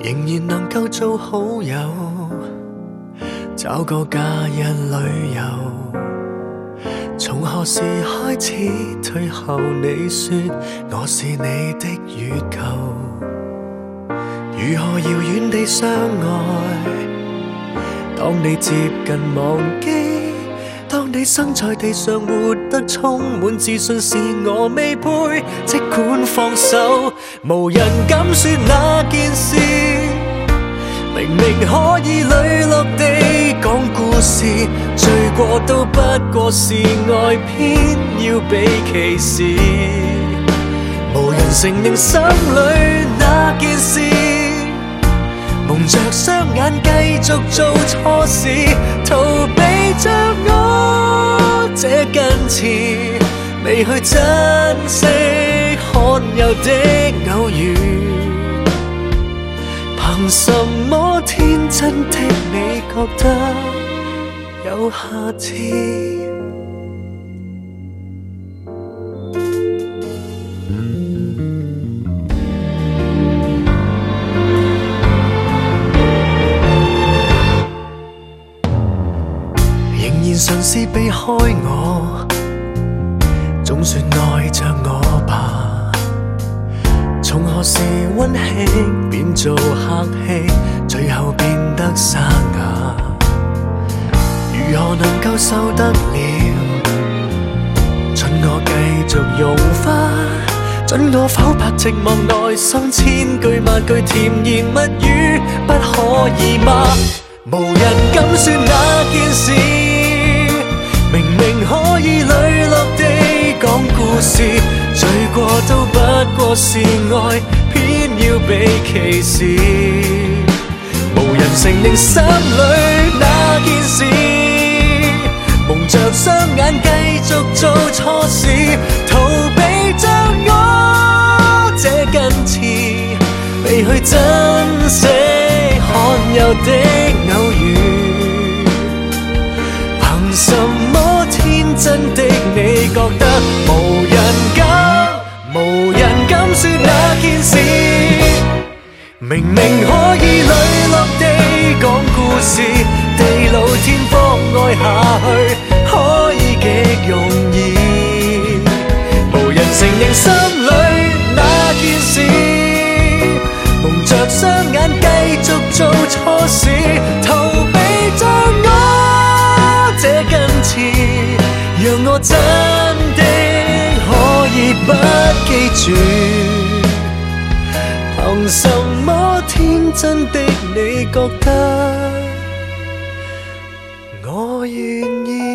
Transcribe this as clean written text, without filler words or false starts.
仍然能夠做好友，找個假日旅遊。從何時開始退後？你說我是你的月球，如何遙遠地相愛？當你接近忘記，當你生在地上活得充滿自信，是我未配。即管放手，無人敢說那件事，明明可以磊落地講故事，罪過都不過是愛，偏要被歧視。無人承認心裏那件事，蒙着雙眼繼續做錯事，逃避着我這根刺，未去珍惜罕有的偶遇。憑什麼天真的你覺得有下次？仍然嘗試避開我，總算愛着我吧。從何時溫馨變做客氣，最後變得沙啞？如何能夠受得了？准我繼續融化，准我剖白寂寞內心千句萬句甜言蜜語，不可以嗎？無人敢說那件事，明明可以磊落地講故事，罪過都不過是愛，偏要被歧視。無人承認心裏那件事，蒙着雙眼繼續做錯事，逃避着我這根刺，未去珍惜罕有的偶遇。憑什麼天真的你覺得無人敢說那件事，明明可以磊落地講故事，地老天荒愛下去可以極容易。無人承認心裏那件事，蒙着雙眼繼續做錯事，逃避着我這根刺，讓我真的可以不記住。憑什麼天真的你覺得我願意？